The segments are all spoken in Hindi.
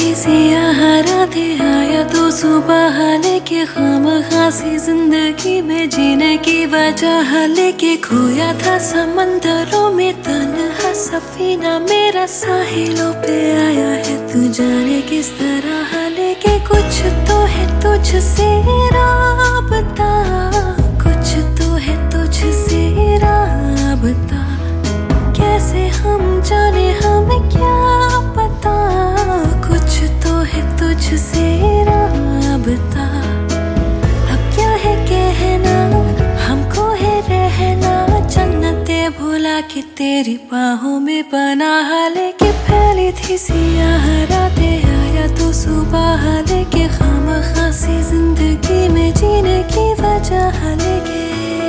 थी सियाह रातें, आया तो सुबह लेके खामखासी जिंदगी में जीने की वजह लेके खोया था समंदरों में तन्हा सफीना मेरा साहिलों पे आया है तू जाने किस तरह लेके कुछ तो है तुझसे राबता, कुछ तो है तुझसे राबता, कैसे हम जाने हमें क्या पता, कुछ तो है तुझसे राबता। अब क्या है कहना हमको है रहना, जन्नते भुला के तेरी बाहों में पनाह लेके फैली थी सियाह रातें, आया तो सुबह लेके खामखासी जिंदगी में जीने की वजह लेके।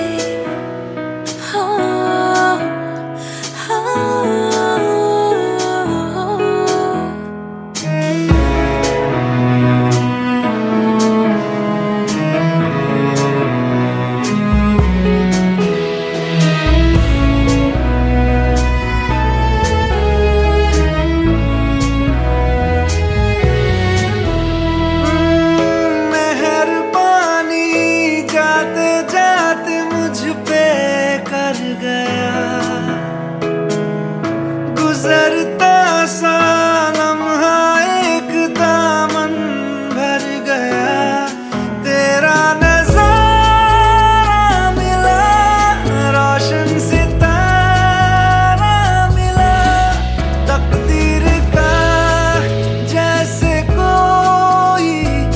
गुजरता सा लम्हा एक दामन भर गया, तेरा नजारा मिला, रोशन सितारा मिला, तकदीर का जैसे कोई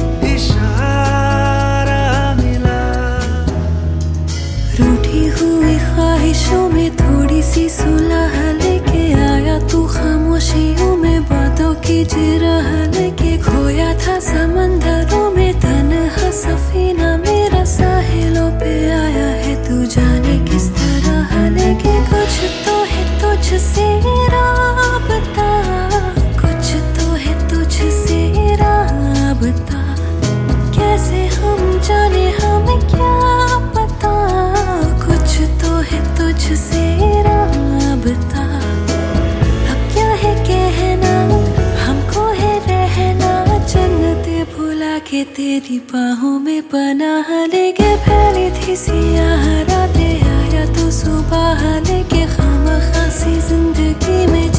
इशारा मिला। रूठी हुई ख्वाहिशों में थोड़ी सी सुलह लेके आया तू खामोशियों में बातों की जिरह लेके खोया था समंदरों में तन्हा सफीना मेरा साहिलों पे आया है तू जाने किस तरह लेके कुछ तो है तुझसे राबता, कुछ तो है तुझसे राबता, कैसे हम जाने हमें क्या पता, कुछ तो है तुझसे राबता। अब क्या है कहना हमको है रहना, जन्नते भुला के तेरी बाहों में पनाह लेके फैली थी सियाह रातें, आया तो सुबह लेके खामखासी जिंदगी में